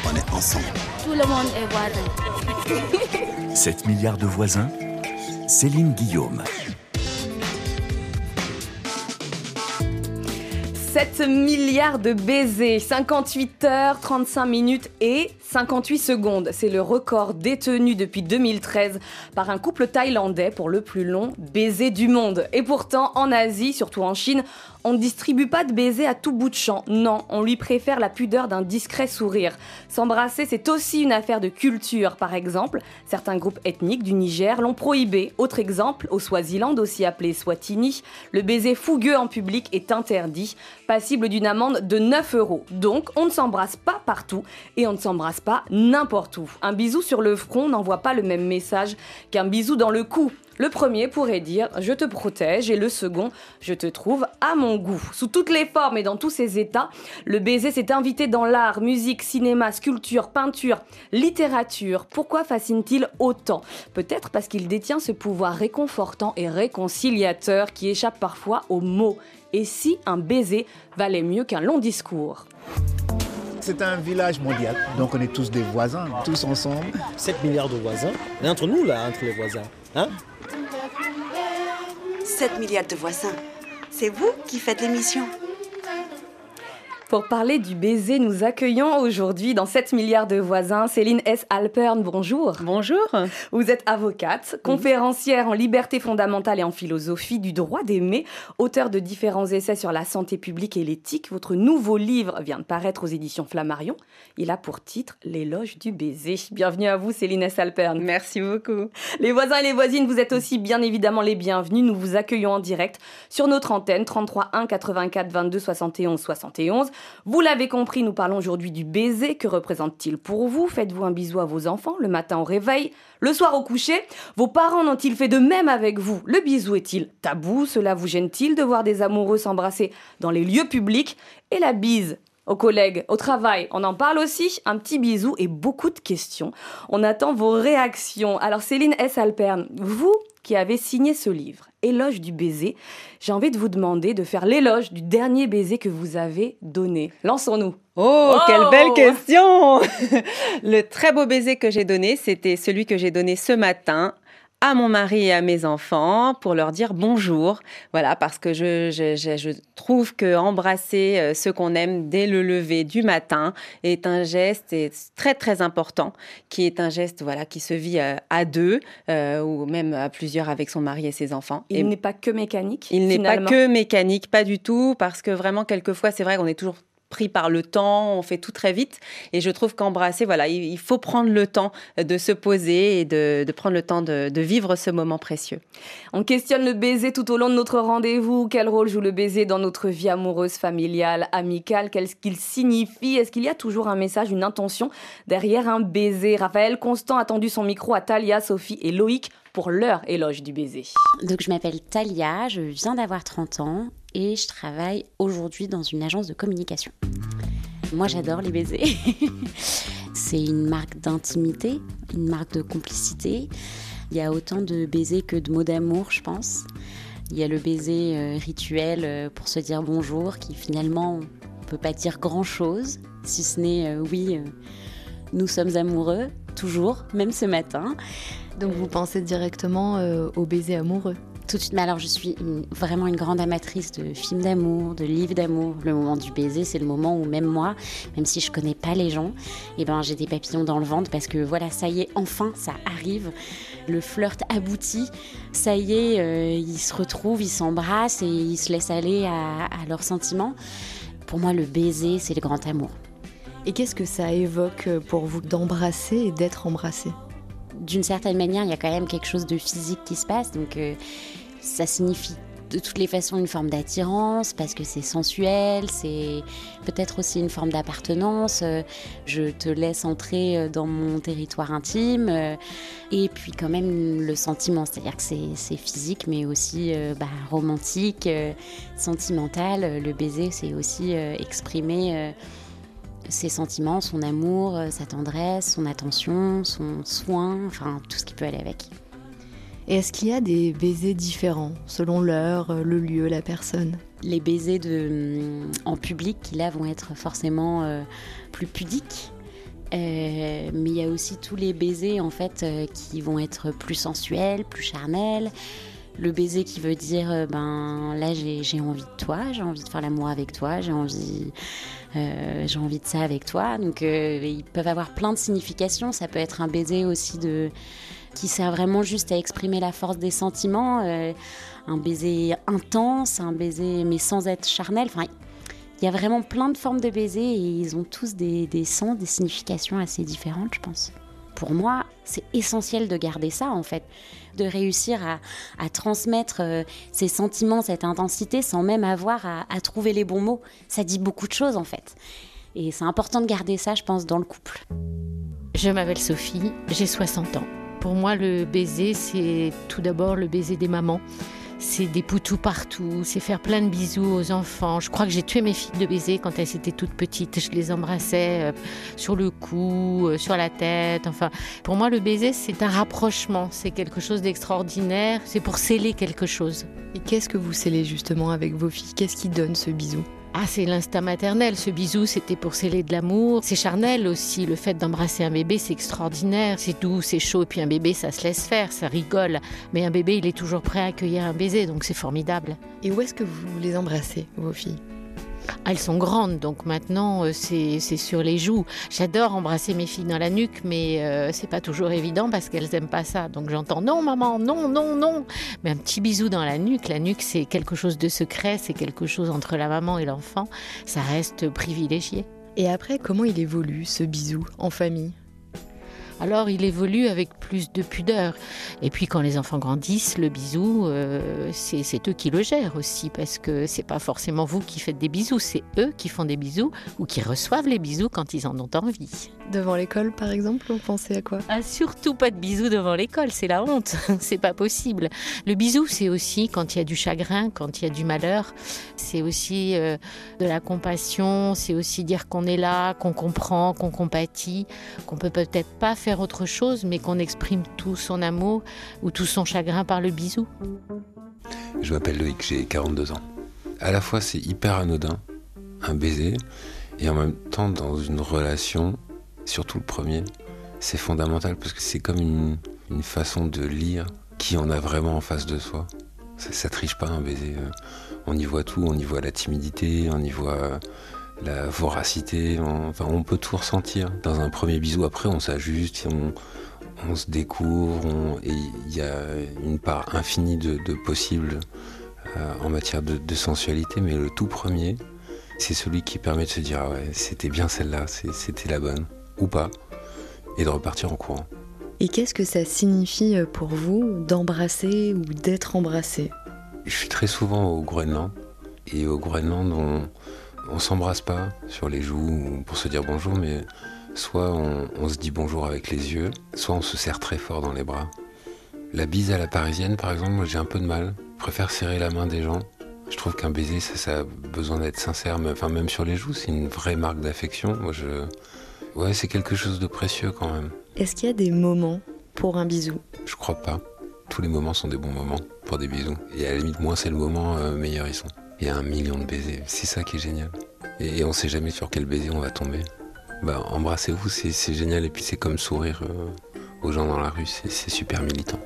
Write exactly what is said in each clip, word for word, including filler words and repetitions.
on est ensemble. Tout le monde est voisin. sept milliards de voisins, Céline Guillaume. sept milliards de baisers, cinquante-huit heures, trente-cinq minutes et cinquante-huit secondes. C'est le record détenu depuis deux mille treize par un couple thaïlandais pour le plus long baiser du monde. Et pourtant, en Asie, surtout en Chine, on ne distribue pas de baisers à tout bout de champ. Non, on lui préfère la pudeur d'un discret sourire. S'embrasser, c'est aussi une affaire de culture. Par exemple, certains groupes ethniques du Niger l'ont prohibé. Autre exemple, au Swaziland, aussi appelé Swatini, le baiser fougueux en public est interdit, passible d'une amende de neuf euros. Donc, on ne s'embrasse pas partout et on ne s'embrasse pas n'importe où. Un bisou sur le front n'envoie pas le même message qu'un bisou dans le cou. Le premier pourrait dire « je te protège » et le second « je te trouve à mon goût ». Sous toutes les formes et dans tous ses états, le baiser s'est invité dans l'art, musique, cinéma, sculpture, peinture, littérature. Pourquoi fascine-t-il autant ? Peut-être parce qu'il détient ce pouvoir réconfortant et réconciliateur qui échappe parfois aux mots. Et si un baiser valait mieux qu'un long discours ? C'est un village mondial, donc on est tous des voisins, tous ensemble. sept milliards de voisins, et entre nous là, entre les voisins, hein ? sept milliards de voisins. C'est vous qui faites l'émission. Pour parler du baiser, nous accueillons aujourd'hui dans sept milliards de voisins Céline S. Alpern. Bonjour. Bonjour. Vous êtes avocate, conférencière en liberté fondamentale et en philosophie du droit d'aimer, auteure de différents essais sur la santé publique et l'éthique. Votre nouveau livre vient de paraître aux éditions Flammarion. Il a pour titre L'éloge du baiser. Bienvenue à vous Céline S. Alpern. Merci beaucoup. Les voisins et les voisines, vous êtes aussi bien évidemment les bienvenus. Nous vous accueillons en direct sur notre antenne trente-trois un quatre-vingt-quatre vingt-deux soixante et onze soixante et onze. Vous l'avez compris, nous parlons aujourd'hui du baiser. Que représente-t-il pour vous ? Faites-vous un bisou à vos enfants le matin au réveil, le soir au coucher ? Vos parents ont-ils fait de même avec vous ? Le bisou est-il tabou ? Cela vous gêne-t-il de voir des amoureux s'embrasser dans les lieux publics ? Et la bise ? Aux collègues, au travail, on en parle aussi. Un petit bisou et beaucoup de questions. On attend vos réactions. Alors Céline S. Alpern, vous qui avez signé ce livre, Éloge du baiser, j'ai envie de vous demander de faire l'éloge du dernier baiser que vous avez donné. Lançons-nous. Oh, Oh quelle belle question. Le très beau baiser que j'ai donné, c'était celui que j'ai donné ce matin à mon mari et à mes enfants pour leur dire bonjour. Voilà, parce que je, je, je, je trouve que embrasser ceux qu'on aime dès le lever du matin est un geste très très important, qui est un geste voilà qui se vit à deux euh, ou même à plusieurs avec son mari et ses enfants. Il et n'est pas que mécanique. Il n'est finalement. pas que mécanique, pas du tout, parce que vraiment quelquefois c'est vrai qu'on est toujours pris par le temps, on fait tout très vite et je trouve qu'embrasser, voilà, il faut prendre le temps de se poser et de, de prendre le temps de, de vivre ce moment précieux. On questionne le baiser tout au long de notre rendez-vous. Quel rôle joue le baiser dans notre vie amoureuse, familiale, amicale ? Qu'est-ce qu'il signifie ? Est-ce qu'il y a toujours un message, une intention derrière un baiser ? Raphaël Constant a tendu son micro à Talia, Sophie et Loïc pour leur éloge du baiser. Donc je m'appelle Talia, je viens d'avoir trente ans et je travaille aujourd'hui dans une agence de communication. Moi j'adore les baisers. C'est une marque d'intimité, une marque de complicité. Il y a autant de baisers que de mots d'amour, je pense. Il y a le baiser euh, rituel euh, pour se dire bonjour qui finalement ne peut pas dire grand-chose, si ce n'est euh, oui, euh, nous sommes amoureux, toujours, même ce matin. Donc vous pensez directement euh, au baiser amoureux ? Tout de suite, mais alors je suis une, vraiment une grande amatrice de films d'amour, de livres d'amour. Le moment du baiser, c'est le moment où même moi, même si je connais pas les gens, eh ben, j'ai des papillons dans le ventre parce que voilà, ça y est, enfin, ça arrive. Le flirt aboutit, ça y est, euh, ils se retrouvent, ils s'embrassent et ils se laissent aller à, à leurs sentiments. Pour moi, le baiser, c'est le grand amour. Et qu'est-ce que ça évoque pour vous d'embrasser et d'être embrassé ? D'une certaine manière, il y a quand même quelque chose de physique qui se passe, donc euh, ça signifie de toutes les façons une forme d'attirance, parce que c'est sensuel, c'est peut-être aussi une forme d'appartenance, euh, je te laisse entrer dans mon territoire intime, euh, et puis quand même le sentiment, c'est-à-dire que c'est, c'est physique, mais aussi euh, bah, romantique, euh, sentimental. Le baiser, c'est aussi euh, exprimer... Euh, ses sentiments, son amour, sa tendresse, son attention, son soin, enfin tout ce qui peut aller avec. Et est-ce qu'il y a des baisers différents selon l'heure, le lieu, la personne ? Les baisers de, en public qui là vont être forcément euh, plus pudiques, Euh, mais il y a aussi tous les baisers en fait euh, qui vont être plus sensuels, plus charnels. Le baiser qui veut dire euh, ben là j'ai, j'ai envie de toi, j'ai envie de faire l'amour avec toi, j'ai envie euh, j'ai envie de ça avec toi. Donc euh, ils peuvent avoir plein de significations. Ça peut être un baiser aussi de qui sert vraiment juste à exprimer la force des sentiments, euh, un baiser intense, un baiser mais sans être charnel. Enfin, il y a vraiment plein de formes de baisers et ils ont tous des, des sens, des significations assez différentes, je pense. Pour moi, c'est essentiel de garder ça, en fait, de réussir à, à transmettre euh, ces sentiments, cette intensité, sans même avoir à, à trouver les bons mots. Ça dit beaucoup de choses, en fait. Et c'est important de garder ça, je pense, dans le couple. Je m'appelle Sophie, j'ai soixante ans. Pour moi, le baiser, c'est tout d'abord le baiser des mamans. C'est des poutous partout, c'est faire plein de bisous aux enfants. Je crois que j'ai tué mes filles de baiser quand elles étaient toutes petites. Je les embrassais euh, sur le cou, euh, sur la tête. Enfin, pour moi, le baiser, c'est un rapprochement. C'est quelque chose d'extraordinaire. C'est pour sceller quelque chose. Et qu'est-ce que vous scellez justement avec vos filles ? Qu'est-ce qui donne ce bisou ? Ah, c'est l'instinct maternel. Ce bisou, c'était pour sceller de l'amour. C'est charnel aussi. Le fait d'embrasser un bébé, c'est extraordinaire. C'est doux, c'est chaud. Et puis un bébé, ça se laisse faire, ça rigole. Mais un bébé, il est toujours prêt à accueillir un baiser, donc c'est formidable. Et où est-ce que vous les embrassez, vos filles ? Elles sont grandes, donc maintenant, euh, c'est, c'est sur les joues. J'adore embrasser mes filles dans la nuque, mais euh, c'est pas toujours évident parce qu'elles aiment pas ça. Donc j'entends « non, maman, non, non, non ». Mais un petit bisou dans la nuque, la nuque, c'est quelque chose de secret, c'est quelque chose entre la maman et l'enfant. Ça reste privilégié. Et après, comment il évolue, ce bisou, en famille ? Alors il évolue avec plus de pudeur. Et puis quand les enfants grandissent, le bisou, euh, c'est, c'est eux qui le gèrent aussi, parce que c'est pas forcément vous qui faites des bisous, c'est eux qui font des bisous ou qui reçoivent les bisous quand ils en ont envie. Devant l'école, par exemple, vous pensez à quoi ? Ah, surtout pas de bisous devant l'école, c'est la honte, c'est pas possible. Le bisou, c'est aussi quand il y a du chagrin, quand il y a du malheur, c'est aussi euh, de la compassion, c'est aussi dire qu'on est là, qu'on comprend, qu'on compatit, qu'on peut peut-être pas faire faire autre chose, mais qu'on exprime tout son amour ou tout son chagrin par le bisou. Je m'appelle Loïc, j'ai quarante-deux ans. À la fois, c'est hyper anodin, un baiser, et en même temps, dans une relation, surtout le premier, c'est fondamental parce que c'est comme une, une façon de lire qui on a vraiment en face de soi. Ça, ça triche pas un baiser. On y voit tout, on y voit la timidité, on y voit la voracité, on, enfin, on peut tout ressentir. Dans un premier bisou, après, on s'ajuste, on, on se découvre, on, et il y a une part infinie de, de possibles euh, en matière de, de sensualité, mais le tout premier, c'est celui qui permet de se dire ah ouais, c'était bien celle-là, c'est, c'était la bonne, ou pas, et de repartir en courant. Et qu'est-ce que ça signifie pour vous d'embrasser ou d'être embrassé ? Je suis très souvent au Groenland, et au Groenland, on On s'embrasse pas sur les joues pour se dire bonjour, mais soit on, on se dit bonjour avec les yeux, soit on se serre très fort dans les bras. La bise à la parisienne, par exemple, moi j'ai un peu de mal. Je préfère serrer la main des gens. Je trouve qu'un baiser, ça, ça a besoin d'être sincère, mais, enfin même sur les joues, c'est une vraie marque d'affection. Moi, je, ouais, c'est quelque chose de précieux quand même. Est-ce qu'il y a des moments pour un bisou ? Je crois pas. Tous les moments sont des bons moments pour des bisous. Et à la limite, moins c'est le moment, euh, meilleurs ils sont. Il y a un million de baisers, c'est ça qui est génial. Et on sait jamais sur quel baiser on va tomber. Bah, embrassez-vous, c'est, c'est génial. Et puis c'est comme sourire euh, aux gens dans la rue, c'est, c'est super militant.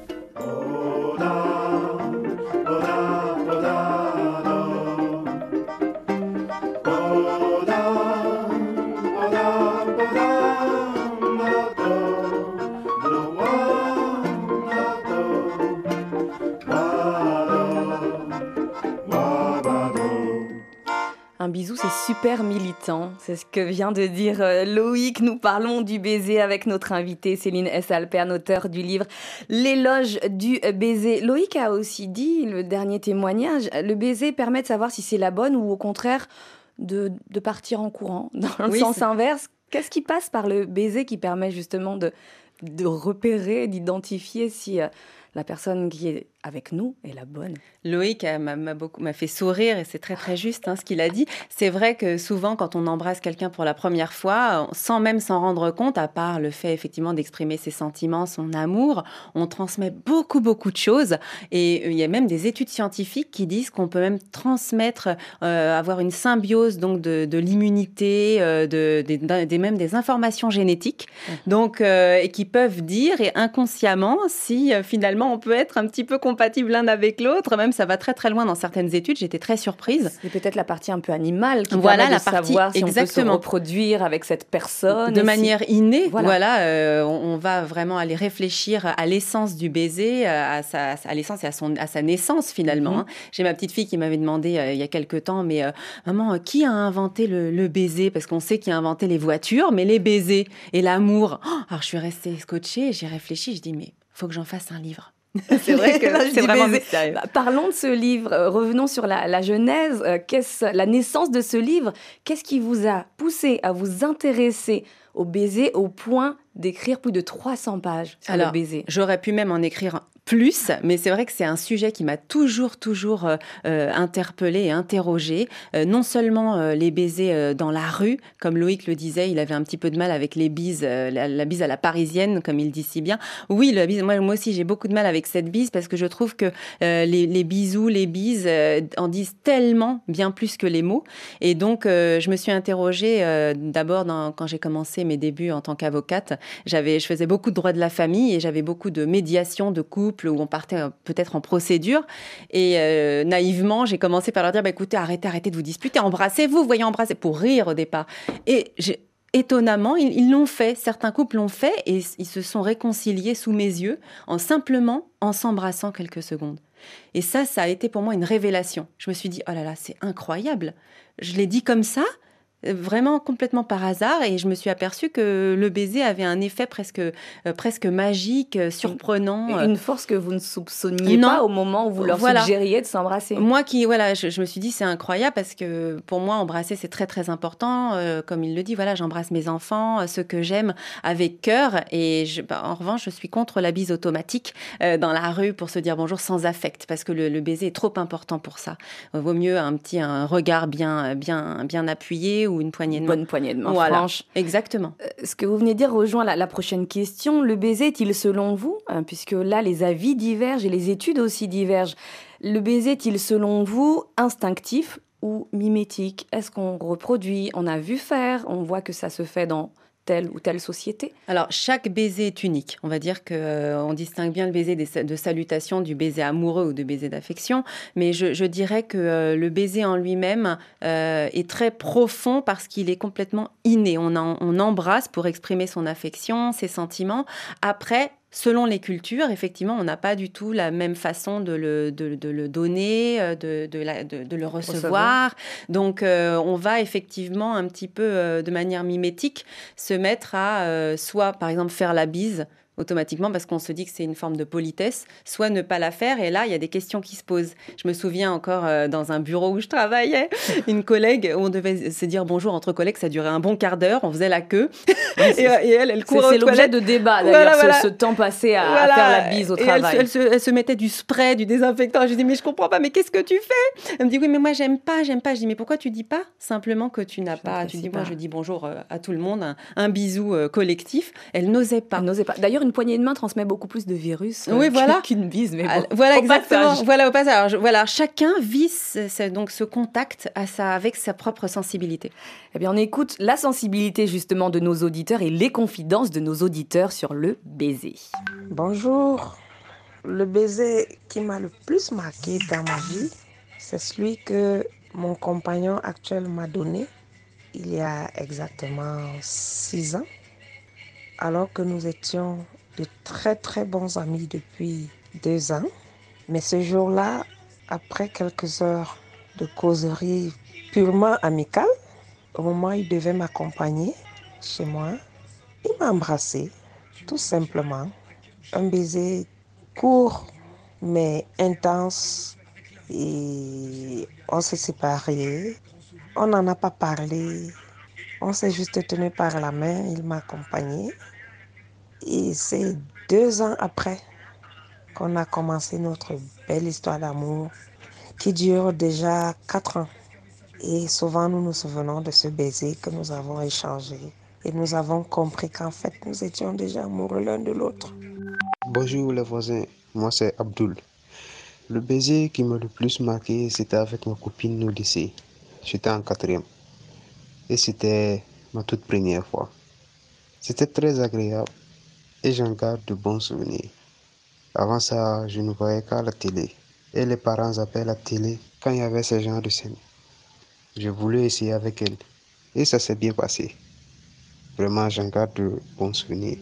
Un bisou, c'est super militant. C'est ce que vient de dire Loïc. Nous parlons du baiser avec notre invitée Céline S. Alpern, auteure du livre L'éloge du baiser. Loïc a aussi dit, le dernier témoignage, le baiser permet de savoir si c'est la bonne ou au contraire de, de partir en courant. Dans le oui, sens c'est... inverse, qu'est-ce qui passe par le baiser qui permet justement de, de repérer, d'identifier si la personne qui est avec nous est la bonne. Loïc a- m'a m'a beaucoup m'a fait sourire et c'est très très juste hein, ce qu'il a dit. C'est vrai que souvent quand on embrasse quelqu'un pour la première fois, euh, sans même s'en rendre compte, à part le fait effectivement d'exprimer ses sentiments, son amour, on transmet beaucoup beaucoup de choses. Et euh, il y a même des études scientifiques qui disent qu'on peut même transmettre, euh, avoir une symbiose donc de, de l'immunité, euh, de, des- d'un- des, même des informations génétiques, donc euh, et qui peuvent dire et inconsciemment si euh, finalement on peut être un petit peu compatible l'un avec l'autre. Même ça va très très loin dans certaines études. J'étais très surprise. C'est peut-être la partie un peu animale qui Voilà, permet de la partie- savoir si on peut se exactement. reproduire avec cette personne. De et si- manière innée, Voilà. voilà, euh, on, on va vraiment aller réfléchir à l'essence du baiser, à, sa, à l'essence et à, son, à sa naissance finalement. Mhm. hein. J'ai ma petite fille qui m'avait demandé euh, il y a quelque temps, mais euh, maman, euh, qui a inventé le, le baiser? Parce qu'on sait qui a inventé les voitures, mais les baisers et l'amour. Oh, alors je suis restée scotchée, j'ai réfléchi, je dis mais faut que j'en fasse un livre. C'est vrai que Là, je c'est dis vraiment baiser. mystérieux. Bah, parlons de ce livre, euh, revenons sur la, la genèse, euh, qu'est-ce, la naissance de ce livre. Qu'est-ce qui vous a poussé à vous intéresser au baiser au point d'écrire plus de trois cents pages sur Alors, le baiser? j'aurais pu même en écrire plus, mais c'est vrai que c'est un sujet qui m'a toujours, toujours euh, euh, interpellée et interrogée. Euh, non seulement euh, les baisers euh, dans la rue, comme Loïc le disait, il avait un petit peu de mal avec les bises, euh, la, la bise à la parisienne, comme il dit si bien. Oui, la bise, moi, moi aussi, j'ai beaucoup de mal avec cette bise parce que je trouve que euh, les, les bisous, les bises euh, en disent tellement bien plus que les mots. Et donc, euh, je me suis interrogée euh, d'abord dans- quand j'ai commencé mes débuts en tant qu'avocate. J'avais, je faisais beaucoup de droit de la famille et j'avais beaucoup de médiation de couple où on partait euh, peut-être en procédure. Et euh, naïvement, j'ai commencé par leur dire bah, écoutez, arrêtez, arrêtez de vous disputer, embrassez-vous, voyez, embrasser, pour rire au départ. Et j'ai- étonnamment, ils ils l'ont fait. Certains couples l'ont fait et ils se sont réconciliés sous mes yeux en simplement en s'embrassant quelques secondes. Et ça, ça a été pour moi une révélation. Je me suis dit oh là là, c'est incroyable. Je l'ai dit comme ça. Vraiment complètement par hasard et je me suis aperçue que le baiser avait un effet presque, euh, presque magique, euh, surprenant. Une force que vous ne soupçonniez Non. pas au moment où vous leur Voilà. suggériez de s'embrasser. Moi qui, voilà, je, je me suis dit c'est incroyable parce que pour moi embrasser c'est très très important. Euh, comme il le dit, voilà, j'embrasse mes enfants, euh, ceux que j'aime avec cœur et je, bah, en revanche je suis contre la bise automatique euh, dans la rue pour se dire bonjour sans affect parce que le, le baiser est trop important pour ça. Euh, vaut mieux un petit un regard bien bien bien appuyé ou une poignée de main. Bonne poignée de main Voilà, franche. exactement. Euh, Ce que vous venez de dire rejoint la, la prochaine question. Le baiser est-il selon vous, hein, puisque là les avis divergent et les études aussi divergent, le baiser est-il selon vous instinctif ou mimétique? Est-ce qu'on reproduit? On a vu faire, on voit que ça se fait dans telle ou telle société? Alors, chaque baiser est unique. On va dire qu'on euh, distingue bien le baiser des- de salutation du baiser amoureux ou du baiser d'affection. Mais je, je dirais que euh, le baiser en lui-même euh, est très profond parce qu'il est complètement inné. On, en- on embrasse pour exprimer son affection, ses sentiments. Après, selon les cultures, effectivement, on n'a pas du tout la même façon de le, de, de le donner, euh, de, de, la- de- de le recevoir. Recevoir. Donc, euh, on va effectivement un petit peu euh, de manière mimétique se mettre à euh, soit, par exemple, faire la bise automatiquement parce qu'on se dit que c'est une forme de politesse, soit ne pas la faire. Et là, il y a des questions qui se posent. Je me souviens encore euh, dans un bureau où je travaillais, une collègue, où on devait se dire bonjour entre collègues, ça durait un bon quart d'heure, on faisait la queue. et, et elle, elle C'est courait aux c'est l'objet toilettes. de débat d'ailleurs, Voilà, ce, voilà. ce temps passé à, à Voilà. faire la bise au Et travail. Elle, se- elle se, elle se mettait du spray, du désinfectant. Je dis mais je comprends pas, mais qu'est-ce que tu fais? Elle me dit oui, mais moi j'aime pas, j'aime pas. Je dis mais pourquoi tu dis pas simplement que tu n'as Je pas? Tu n'apprécie dis moi pas. je dis bonjour euh, à tout le monde, un, un bisou euh, collectif. Elle n'osait pas. Elle n'osait pas. D'ailleurs, une poignée de main transmet beaucoup plus de virus euh, Oui, qu'une- voilà. qu'une bise. Mais bon, Ah, voilà au exactement. passage. Voilà au passage. Alors, je- voilà, chacun vit ce, ce- donc ce contact à sa, avec sa propre sensibilité. Eh bien, on écoute la sensibilité justement de nos auditeurs et les confidences de nos auditeurs sur le baiser. Bonjour. Le baiser qui m'a le plus marqué dans ma vie, c'est celui que mon compagnon actuel m'a donné il y a exactement six ans, alors que nous étions de très très bons amis depuis deux ans. Mais ce jour-là, après quelques heures de causerie purement amicale, au moment où il devait m'accompagner chez moi, il m'a embrassé, tout simplement. Un baiser court mais intense et on s'est séparés. On n'en a pas parlé. On s'est juste tenu par la main. Il m'a accompagné. Et c'est deux ans après qu'on a commencé notre belle histoire d'amour qui dure déjà quatre ans. Et souvent, nous nous souvenons de ce baiser que nous avons échangé. Et nous avons compris qu'en fait, nous étions déjà amoureux l'un de l'autre. Bonjour les voisins, moi c'est Abdul. Le baiser qui m'a le plus marqué, c'était avec ma copine au lycée. J'étais en quatrième. Et c'était ma toute première fois. C'était très agréable et j'en garde de bons souvenirs. Avant ça, je ne voyais qu'à la télé. Et les parents appellent la télé quand il y avait ce genre de scène. Je voulais essayer avec elle et ça s'est bien passé. Vraiment, j'en garde de bons souvenirs.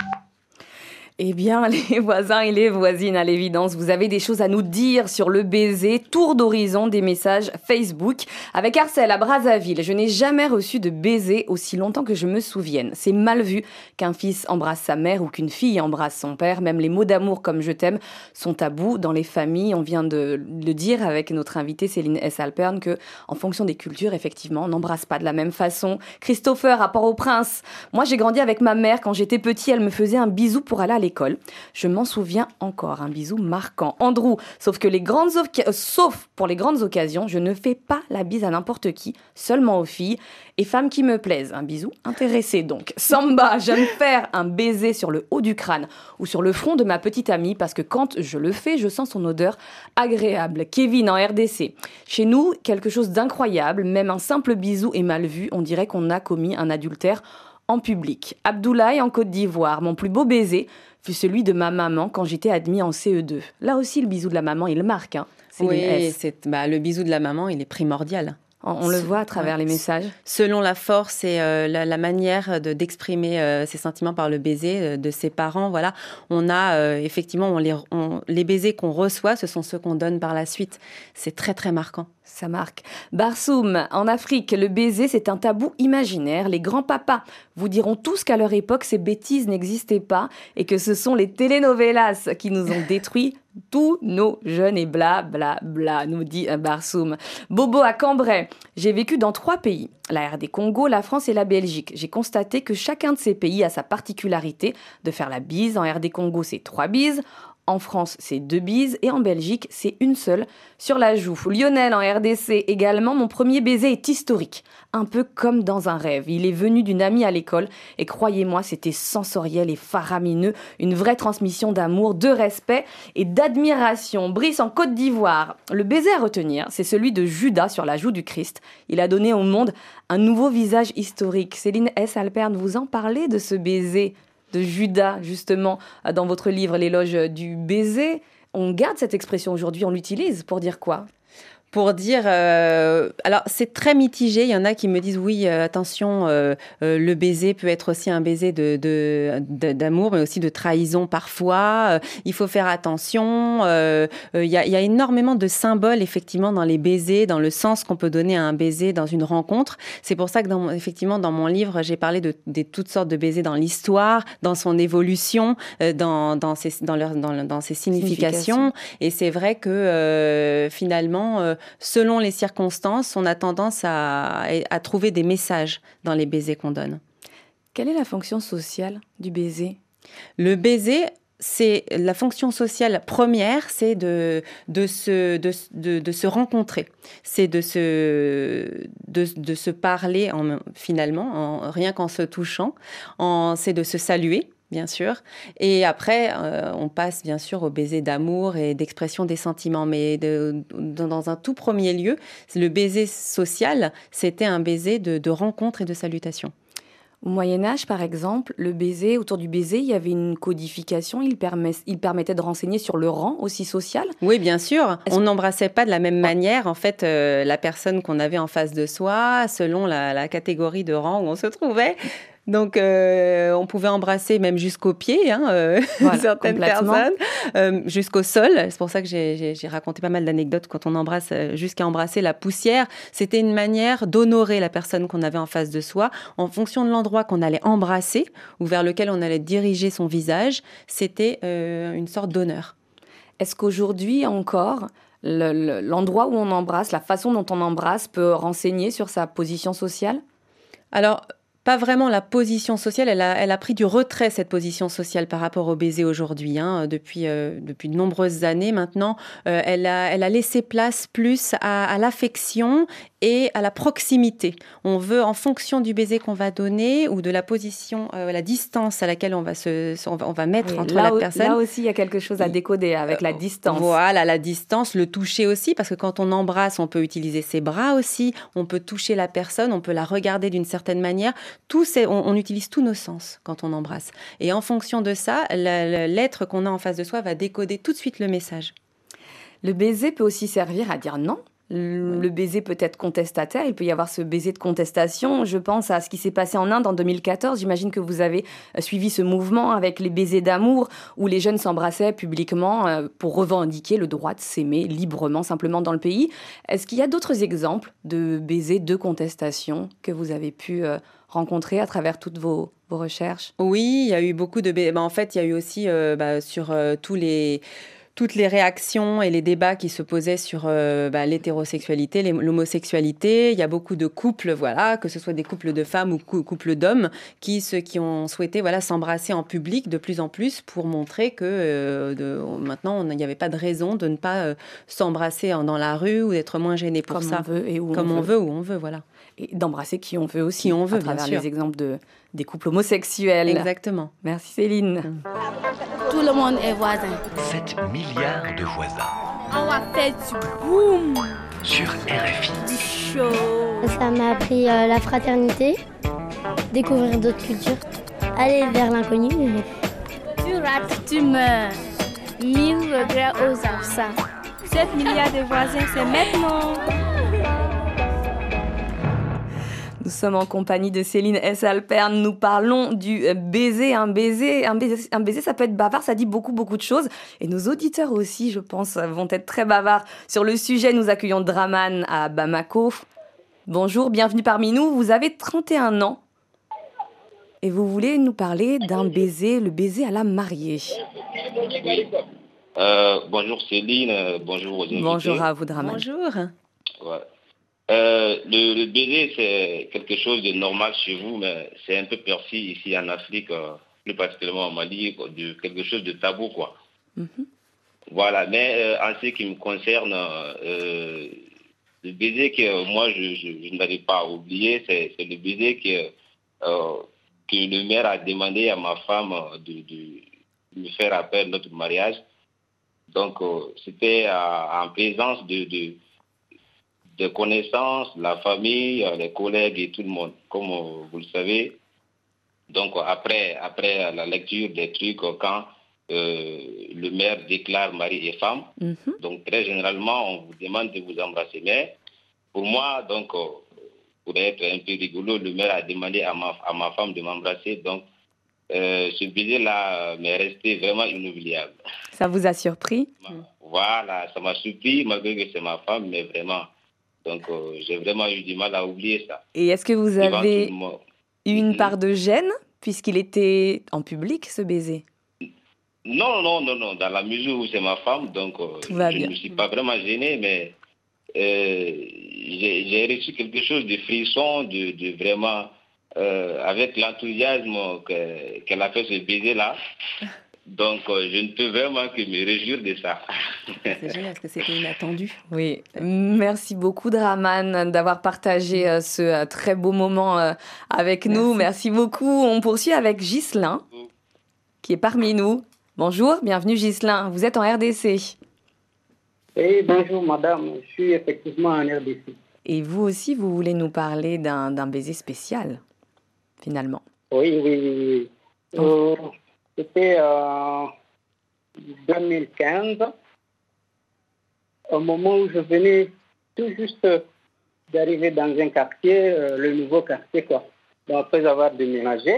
Eh bien, les voisins et les voisines, à l'évidence, vous avez des choses à nous dire sur le baiser. Tour d'horizon des messages Facebook. Avec Arcel à Brazzaville, je n'ai jamais reçu de baiser aussi longtemps que je me souvienne. C'est mal vu qu'un fils embrasse sa mère ou qu'une fille embrasse son père. Même les mots d'amour comme je t'aime sont tabous dans les familles. On vient de le dire avec notre invitée Céline S. Alpern que, en fonction des cultures, effectivement, on n'embrasse pas de la même façon. Christopher à Port-au-Prince. Moi, j'ai grandi avec ma mère. Quand j'étais petit, elle me faisait un bisou pour aller à l'école. Je m'en souviens encore, un bisou marquant. Andrew, sauf que les grandes oca- euh, sauf pour les grandes occasions, je ne fais pas la bise à n'importe qui, seulement aux filles et femmes qui me plaisent. Un bisou intéressé donc. Samba, j'aime faire un baiser sur le haut du crâne ou sur le front de ma petite amie parce que quand je le fais, je sens son odeur agréable. Kevin en R D C. Chez nous, quelque chose d'incroyable, même un simple bisou est mal vu, on dirait qu'on a commis un adultère en public. Abdoulaye en Côte d'Ivoire, mon plus beau baiser fut celui de ma maman quand j'étais admis en C E deux. Là aussi, le bisou de la maman, il marque. Hein. Oui, c'est, bah, le bisou de la maman, il est primordial. On, on le voit à travers ouais. les messages. Selon la force et euh, la, la manière de, d'exprimer euh, ses sentiments par le baiser euh, de ses parents, voilà, on a euh, effectivement on les, on, les baisers qu'on reçoit, ce sont ceux qu'on donne par la suite. C'est très très marquant. Ça marque. Barsoum, en Afrique, le baiser, c'est un tabou imaginaire. Les grands-papas vous diront tous qu'à leur époque, ces bêtises n'existaient pas et que ce sont les telenovelas qui nous ont détruit tous nos jeunes et bla bla bla, nous dit Barsoum. Bobo à Cambrai, j'ai vécu dans trois pays, la R D Congo, la France et la Belgique. J'ai constaté que chacun de ces pays a sa particularité de faire la bise. En R D Congo, c'est trois bises. En France, c'est deux bises et en Belgique, c'est une seule sur la joue. Lionel en R D C également, mon premier baiser est historique, un peu comme dans un rêve. Il est venu d'une amie à l'école et croyez-moi, c'était sensoriel et faramineux, une vraie transmission d'amour, de respect et d'admiration. Brice en Côte d'Ivoire, le baiser à retenir, c'est celui de Judas sur la joue du Christ. Il a donné au monde un nouveau visage historique. Céline S. Alpern, vous en parlez de ce baiser de Judas, justement, dans votre livre, L'éloge du baiser. On garde cette expression aujourd'hui, on l'utilise pour dire quoi ? Pour dire, euh, alors c'est très mitigé. Il y en a qui me disent oui, euh, attention, euh, euh, le baiser peut être aussi un baiser de, de, de d'amour, mais aussi de trahison parfois. Euh, il faut faire attention. Euh, euh, il y a, il y a énormément de symboles effectivement dans les baisers, dans le sens qu'on peut donner à un baiser dans une rencontre. C'est pour ça que dans, effectivement dans mon livre, j'ai parlé de, de toutes sortes de baisers dans l'histoire, dans son évolution, euh, dans dans ses dans leur dans, dans ses significations. Et c'est vrai que euh, finalement. Euh, Selon les circonstances, on a tendance à, à trouver des messages dans les baisers qu'on donne. Quelle est la fonction sociale du baiser ? Le baiser, c'est la fonction sociale première, c'est de, de, se, de, de, de se rencontrer. C'est de se, de, de se parler en, finalement, en, rien qu'en se touchant. En, c'est de se saluer. Bien sûr. Et après, euh, on passe bien sûr au baiser d'amour et d'expression des sentiments. Mais de, de, dans un tout premier lieu, le baiser social, c'était un baiser de, de rencontre et de salutation. Au Moyen-Âge, par exemple, le baiser, autour du baiser, il y avait une codification. Il, permet, il permettait de renseigner sur le rang aussi social. Oui, bien sûr. Est-ce on n'embrassait pas de la même manière, en fait, euh, la personne qu'on avait en face de soi, selon la, la catégorie de rang où on se trouvait. Donc, euh, on pouvait embrasser même jusqu'aux pieds, hein, euh, voilà, certaines personnes, euh, jusqu'au sol. C'est pour ça que j'ai, j'ai, j'ai raconté pas mal d'anecdotes quand on embrasse, jusqu'à embrasser la poussière. C'était une manière d'honorer la personne qu'on avait en face de soi. En fonction de l'endroit qu'on allait embrasser ou vers lequel on allait diriger son visage, c'était euh, une sorte d'honneur. Est-ce qu'aujourd'hui encore, le, le, l'endroit où on embrasse, la façon dont on embrasse peut renseigner sur sa position sociale ? Alors, pas vraiment la position sociale. Elle a, elle a pris du retrait, cette position sociale, par rapport au baiser aujourd'hui. Hein, depuis, euh, depuis de nombreuses années maintenant, euh, elle, a, elle a laissé place plus à, à l'affection et à la proximité. On veut, en fonction du baiser qu'on va donner ou de la position, euh, la distance à laquelle on va, se, on va, on va mettre oui, entre là, la personne. Là aussi, il y a quelque chose à décoder avec euh, la distance. Voilà, la distance, le toucher aussi, parce que quand on embrasse, on peut utiliser ses bras aussi, on peut toucher la personne, on peut la regarder d'une certaine manière. Tout, c'est, on, on utilise tous nos sens quand on embrasse. Et en fonction de ça, la, l'être qu'on a en face de soi va décoder tout de suite le message. Le baiser peut aussi servir à dire non. Le baiser peut être contestataire, il peut y avoir ce baiser de contestation. Je pense à ce qui s'est passé en Inde en deux mille quatorze. J'imagine que vous avez suivi ce mouvement avec les baisers d'amour où les jeunes s'embrassaient publiquement pour revendiquer le droit de s'aimer librement, simplement dans le pays. Est-ce qu'il y a d'autres exemples de baisers de contestation que vous avez pu rencontrer à travers toutes vos, vos recherches? Oui, il y a eu beaucoup de baisers. Ben, en fait, il y a eu aussi euh, bah, sur euh, tous les... toutes les réactions et les débats qui se posaient sur euh, bah, l'hétérosexualité, l'homosexualité. Il y a beaucoup de couples, voilà, que ce soit des couples de femmes ou cou- couples d'hommes, qui, ceux qui ont souhaité voilà, s'embrasser en public de plus en plus pour montrer que euh, de, maintenant, il n'y avait pas de raison de ne pas euh, s'embrasser en, dans la rue ou d'être moins gêné pour Comme ça. on veut et où Comme on, on veut. veut, où on veut, voilà. Et d'embrasser qui on veut aussi, qui on veut, à travers bien sûr. les exemples de, des couples homosexuels. Exactement. Merci Céline. Mmh. Tout le monde est voisin. sept milliards de voisins. On va faire du boom. Sur R F I. Du show. Ça m'a appris euh, la fraternité, découvrir d'autres cultures, aller vers l'inconnu. Tu rates, tu meurs. Mille regrets aux absents. sept milliards de voisins, c'est maintenant. Nous sommes en compagnie de Céline S. Alperne. Nous parlons du baiser. Un baiser, un baiser, un baiser, ça peut être bavard, ça dit beaucoup, beaucoup de choses. Et nos auditeurs aussi, je pense, vont être très bavards. Sur le sujet, nous accueillons Draman à Bamako. Bonjour, bienvenue parmi nous. Vous avez trente et un ans et vous voulez nous parler d'un baiser, le baiser à la mariée. Oui. Euh, bonjour Céline, euh, bonjour aux invités. Bonjour à vous Draman. Bonjour. Ouais. Euh, le, le baiser, c'est quelque chose de normal chez vous, mais c'est un peu perçu ici en Afrique, euh, plus particulièrement au Mali, de quelque chose de tabou, quoi. Mm-hmm. Voilà, mais euh, en ce qui me concerne, euh, le baiser que moi, je, je, je n'arrive pas à oublier, c'est, c'est le baiser que, euh, que le maire a demandé à ma femme de, de me faire appel à notre mariage. Donc, euh, c'était euh, en présence de... de de connaissances, la famille, les collègues et tout le monde, comme vous le savez. Donc après, après la lecture des trucs, quand euh, le maire déclare mari et femme, mm-hmm. donc très généralement, on vous demande de vous embrasser. Mais pour moi, donc, pour être un peu rigolo, le maire a demandé à ma, à ma femme de m'embrasser. Donc, euh, ce baiser-là m'est resté vraiment inoubliable. Ça vous a surpris? Voilà, ça m'a surpris, malgré que c'est ma femme, mais vraiment... Donc, euh, j'ai vraiment eu du mal à oublier ça. Et est-ce que vous avez eu une part de gêne, puisqu'il était en public, ce baiser? Non, non, non, non. Dans la mesure où c'est ma femme, donc euh, je ne me suis pas vraiment gêné, mais euh, j'ai, j'ai reçu quelque chose de frisson, de, de vraiment, euh, avec l'enthousiasme que, qu'elle a fait ce baiser-là. Donc, euh, je ne peux vraiment que me réjouir de ça. C'est génial, parce que c'était inattendu. Oui, merci beaucoup Draman d'avoir partagé euh, ce euh, très beau moment euh, avec merci. nous. Merci beaucoup. On poursuit avec Ghislain, qui est parmi nous. Bonjour, bienvenue Ghislain. Vous êtes en R D C. Oui, bonjour madame. Je suis effectivement en R D C. Et vous aussi, vous voulez nous parler d'un, d'un baiser spécial, finalement. Oui, oui, oui. oui. Euh... C'était en deux mille quinze, au moment où je venais tout juste d'arriver dans un quartier, euh, le nouveau quartier, quoi. Donc, après avoir déménagé,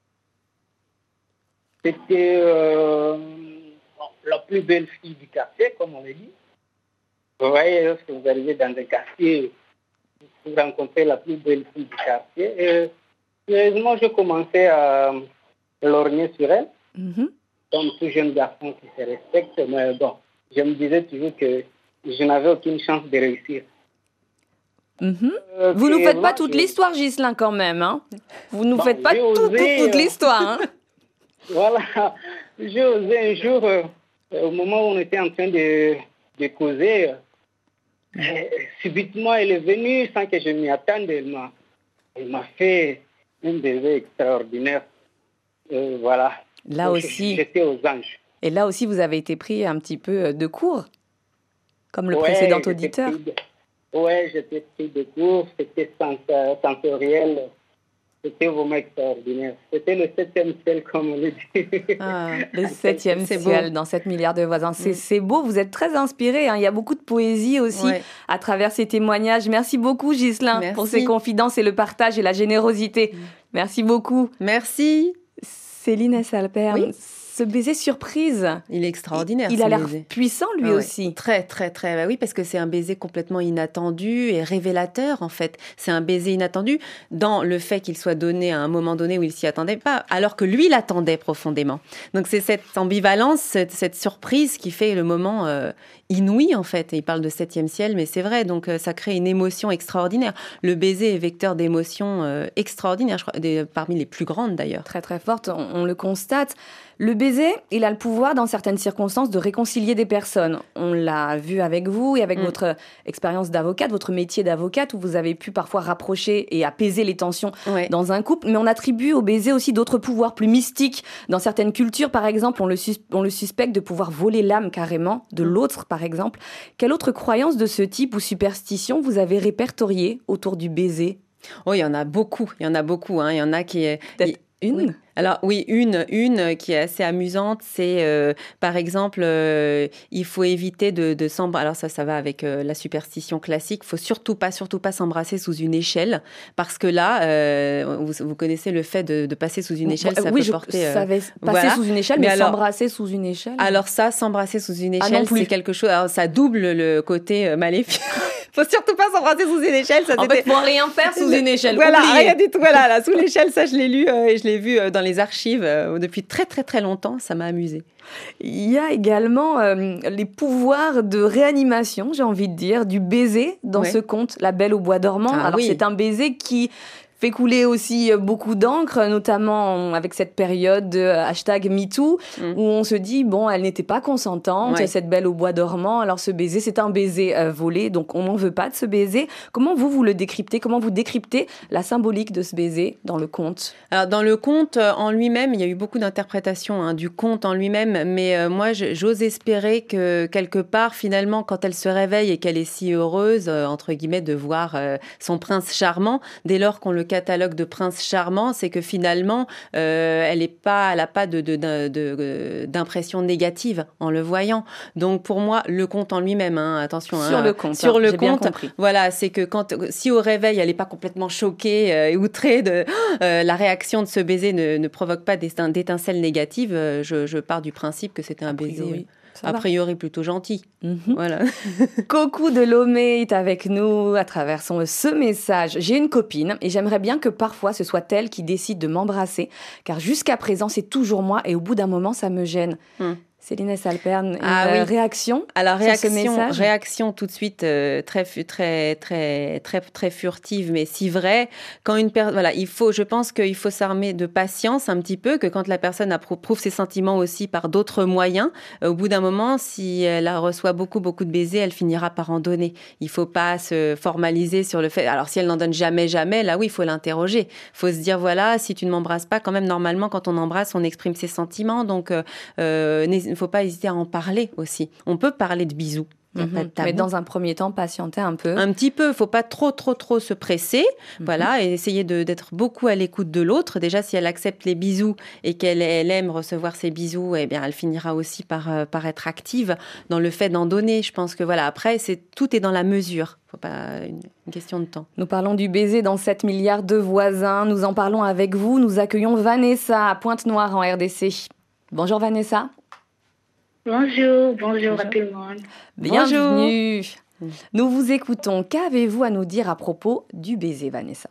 c'était euh, la plus belle fille du quartier, comme on le dit. Vous voyez, lorsque vous arrivez dans un quartier, vous rencontrez la plus belle fille du quartier. Et sérieusement, je commençais à lorgner sur elle. Mm-hmm. Comme tout jeune garçon qui se respecte, mais bon, je me disais toujours que je n'avais aucune chance de réussir. Mm-hmm. Euh, Vous nous faites pas moi, toute je- l'histoire, Ghislain, quand même. Hein. Vous nous Bon, faites pas j'ai tout- osé, toute, toute euh, l'histoire. Hein. Voilà, j'ai osé un jour, euh, au moment où on était en train de, de causer, euh, subitement elle est venue sans que je m'y attende. Elle m'a, elle m'a fait un baiser extraordinaire. Euh, voilà. Là Donc, aussi. J'étais aux anges. Et là aussi, vous avez été pris un petit peu de court, comme le Ouais, précédent j'étais auditeur. pris de- Ouais, j'étais pris de cours, c'était sens- sensoriel. C'était vraiment extraordinaire. C'était le septième ciel, comme on le dit. Ah, le septième c'est ciel beau. dans sept milliards de voisins. C'est Mm. c'est beau, vous êtes très inspiré. Hein. Il y a beaucoup de poésie aussi Ouais. à travers ces témoignages. Merci beaucoup, Ghislain, Merci. pour ces confidences et le partage et la générosité. Merci beaucoup. Merci. Céline Salperne, Oui. ce baiser surprise, Il est extraordinaire. il ce a l'air baiser. puissant lui Ah ouais. aussi. Très, très, très. Bah oui, parce que c'est un baiser complètement inattendu et révélateur, en fait. C'est un baiser inattendu dans le fait qu'il soit donné à un moment donné où il s'y attendait pas, alors que lui l'attendait profondément. Donc c'est cette ambivalence, cette, cette surprise qui fait le moment euh, inouï, en fait. Et il parle de septième ciel, mais c'est vrai. Donc euh, ça crée une émotion extraordinaire. Le baiser est vecteur d'émotions euh, extraordinaires, je crois, des- parmi les plus grandes d'ailleurs. Très très forte, on, on le constate. Le baiser, il a le pouvoir dans certaines circonstances de réconcilier des personnes. On l'a vu avec vous et avec Mm. votre expérience d'avocate, votre métier d'avocate, où vous avez pu parfois rapprocher et apaiser les tensions Ouais. dans un couple. Mais on attribue au baiser aussi d'autres pouvoirs plus mystiques. Dans certaines cultures, par exemple, on le, sus- on le suspecte de pouvoir voler l'âme carrément de l'autre, par exemple. Quelle autre croyance de ce type ou superstition vous avez répertoriée autour du baiser? Oh, il y en a beaucoup. Il y en a beaucoup. Hein. Il y en a qui. Peut-être une? Oui. Alors oui, une, une qui est assez amusante, c'est euh, par exemple, euh, il faut éviter de, de s'embrasser. Alors ça, ça va avec euh, la superstition classique. Il faut surtout pas, surtout pas s'embrasser sous une échelle, parce que là, euh, vous, vous connaissez le fait de, de passer sous une échelle, ça oui, peut je porter. euh, savais passer voilà. sous une échelle, mais, Mais alors- s'embrasser sous une échelle. Alors ça, s'embrasser sous une Ah, échelle, non plus. c'est quelque chose. Alors ça double le côté euh, maléfique. Faut surtout pas s'embrasser sous une échelle. Ça, En c'était- fait, faut rien faire sous une échelle. Voilà, oubliez. rien du tout. Voilà, là, sous l'échelle, ça, je l'ai lu euh, et je l'ai vu euh, dans les archives euh, depuis très, très, très longtemps. Ça m'a amusé. Il y a également euh, les pouvoirs de réanimation, j'ai envie de dire, du baiser dans Ouais. ce conte La Belle au bois dormant. Ah Alors oui. c'est un baiser qui fait couler aussi beaucoup d'encre, notamment avec cette période de hashtag MeToo, Mm. où on se dit, bon, elle n'était pas consentante, Ouais. cette belle au bois dormant, alors ce baiser, c'est un baiser euh, volé, donc on n'en veut pas de ce baiser. Comment vous, vous le décryptez? Comment vous décryptez la symbolique de ce baiser dans le conte? Alors, dans le conte euh, en lui-même, il y a eu beaucoup d'interprétations hein, du conte en lui-même, mais euh, moi, je- j'ose espérer que quelque part, finalement, quand elle se réveille et qu'elle est si heureuse, euh, entre guillemets, de voir euh, son prince charmant, dès lors qu'on le catalogue de prince charmant, c'est que finalement, euh, elle est pas, elle n'a pas de, de, de, de- d'impression négative en le voyant. Donc, pour moi, le conte en lui-même, hein, attention. Sur hein, le conte, Sur hein, le j'ai bien conte, compris. voilà, c'est que quand, si au réveil, elle n'est pas complètement choquée euh, et outrée de euh, la réaction de ce baiser ne, ne provoque pas d'étin- d'étincelles négatives, euh, je, je pars du principe que c'était un baiser priori, euh, ça a va. priori plutôt gentil. Mhm. Voilà. Coco de Lomé est avec nous à travers son, ce message. J'ai une copine et j'aimerais bien que parfois ce soit elle qui décide de m'embrasser, car jusqu'à présent c'est toujours moi et au bout d'un moment ça me gêne. Hmm. Céline Salperne, une Ah oui. euh, réaction Alors sur ce réaction, message? réaction tout de suite euh, très fu- très très très très furtive, mais si vrai. Quand une per- voilà, il faut, je pense qu'il faut s'armer de patience un petit peu, que quand la personne approuve, prouve ses sentiments aussi par d'autres moyens, euh, au bout d'un moment, si elle reçoit beaucoup beaucoup de baisers, elle finira par en donner. Il faut pas se formaliser sur le fait. Alors si elle n'en donne jamais jamais, là oui, il faut l'interroger. Il faut se dire voilà, si tu ne m'embrasses pas, quand même normalement quand on embrasse, on exprime ses sentiments, donc euh, euh, il ne faut pas hésiter à en parler aussi. On peut parler de bisous. Il y a Mhm. pas de tabou. Mais dans un premier temps, patienter un peu. Un petit peu, faut pas trop, trop, trop se presser, Mhm. voilà, et essayer de- d'être beaucoup à l'écoute de l'autre. Déjà, si elle accepte les bisous et qu'elle elle aime recevoir ces bisous, eh bien, elle finira aussi par, euh, par être active dans le fait d'en donner. Je pense que voilà, après, c'est tout est dans la mesure. Faut pas une, une question de temps. Nous parlons du baiser dans sept milliards de voisins. Nous en parlons avec vous. Nous accueillons Vanessa à Pointe-Noire en R D C. Bonjour Vanessa. Bonjour, bonjour, à tout le monde. Bienvenue. Nous vous écoutons. Qu'avez-vous à nous dire à propos du baiser, Vanessa?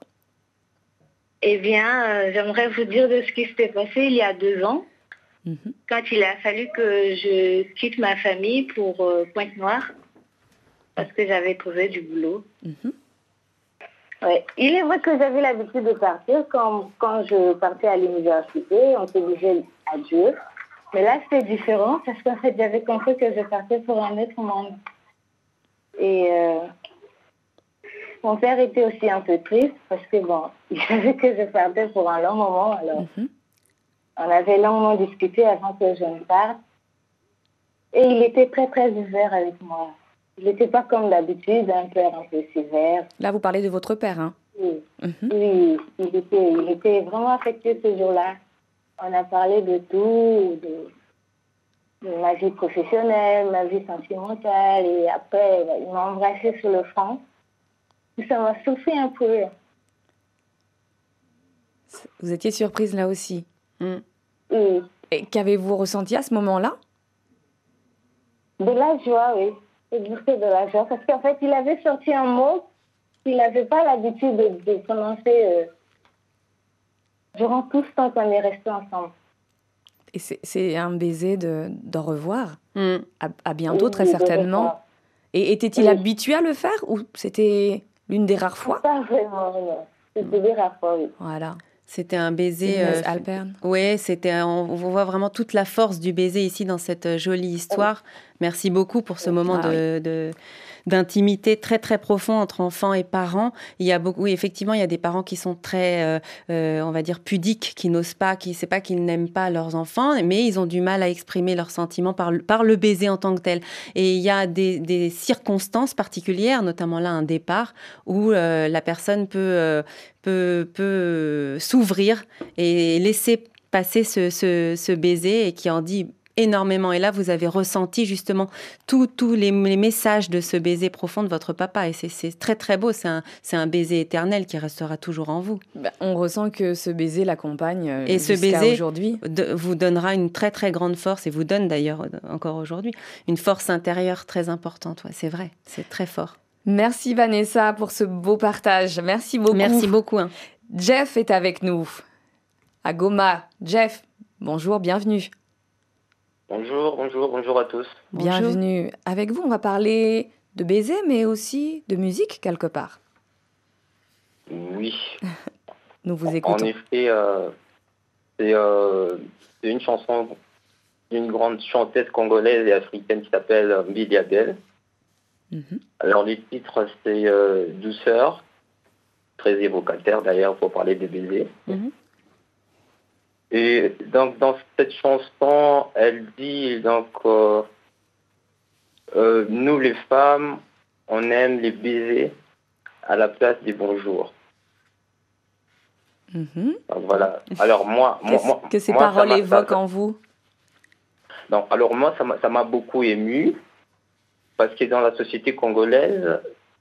Eh bien, euh, j'aimerais vous dire de ce qui s'était passé il y a deux ans, Mhm. quand il a fallu que je quitte ma famille pour euh, Pointe-Noire, parce que j'avais trouvé du boulot. Mhm. Ouais. Il est vrai que j'avais l'habitude de partir quand, quand je partais à l'université, on se disait adieu. Mais là, c'était différent parce qu'en fait, j'avais compris que je partais pour un autre monde. Et euh, mon père était aussi un peu triste parce que, bon, il savait que je partais pour un long moment. Alors, mm-hmm. on avait longuement discuté avant que je ne parte. Et il était très, très ouvert avec moi. Il n'était pas comme d'habitude, un père un peu sévère. Là, vous parlez de votre père, hein? Oui, mm-hmm. oui il, était, il était vraiment affectueux ce jour-là. On a parlé de tout, de, de ma vie professionnelle, ma vie sentimentale. Et après, il m'a embrassé sur le front. Ça m'a soufflé un peu. Vous étiez surprise là aussi? Mm. Oui. Et qu'avez-vous ressenti à ce moment-là? De la joie, oui. Juste de la joie. Parce qu'en fait, il avait sorti un mot qu'il n'avait pas l'habitude de, de prononcer euh, durant tout ce temps qu'on est restés ensemble. Et c'est, c'est un baiser de, d'au revoir. Mm. À, à bientôt, oui, très certainement. Et était-il oui. habitué à le faire ou c'était l'une des rares fois? Pas vraiment, non. C'était des rares fois, oui. Voilà. C'était un baiser. Euh, Alperne. Oui, c'était. On, on voit vraiment toute la force du baiser ici dans cette jolie histoire. Merci beaucoup pour ce moment ah, de, oui. de, d'intimité très très profond entre enfants et parents. Il y a beaucoup, oui, effectivement, il y a des parents qui sont très, euh, euh, on va dire, pudiques, qui n'osent pas, qui ne savent pas qu'ils n'aiment pas leurs enfants, mais ils ont du mal à exprimer leurs sentiments par le, par le baiser en tant que tel. Et il y a des, des circonstances particulières, notamment là un départ, où euh, la personne peut, euh, peut, peut s'ouvrir et laisser passer ce, ce, ce baiser et qui en dit énormément. Et là, vous avez ressenti justement tous tous les, les messages de ce baiser profond de votre papa. Et c'est, c'est très, très beau. C'est un, c'est un baiser éternel qui restera toujours en vous. Ben, on ressent que ce baiser l'accompagne euh, et jusqu'à ce baiser aujourd'hui. De, vous donnera une très, très grande force, et vous donne d'ailleurs encore aujourd'hui, une force intérieure très importante. Ouais, c'est vrai, c'est très fort. Merci Vanessa pour ce beau partage. Merci beaucoup. Merci beaucoup. Hein. Jeff est avec nous à Goma. Jeff, bonjour, bienvenue. Bonjour, bonjour, bonjour à tous. Bienvenue. Bonjour. Avec vous, on va parler de baiser, mais aussi de musique quelque part. Oui. Nous vous écoutons. En effet, euh, c'est, euh, c'est une chanson d'une grande chanteuse congolaise et africaine qui s'appelle Mbili Abel. Mm-hmm. Alors, le titre, c'est euh, Douceur, très évocateur d'ailleurs pour parler des baisers. Mm-hmm. Et donc, dans cette chanson, elle dit, donc, euh, euh, nous les femmes, on aime les baisers à la place des bonjours. Mm-hmm. Donc, voilà. Alors, moi... Qu'est-ce moi, que ces moi, paroles évoquent en vous? Donc, alors, moi, ça m'a, ça m'a beaucoup ému, parce que dans la société congolaise,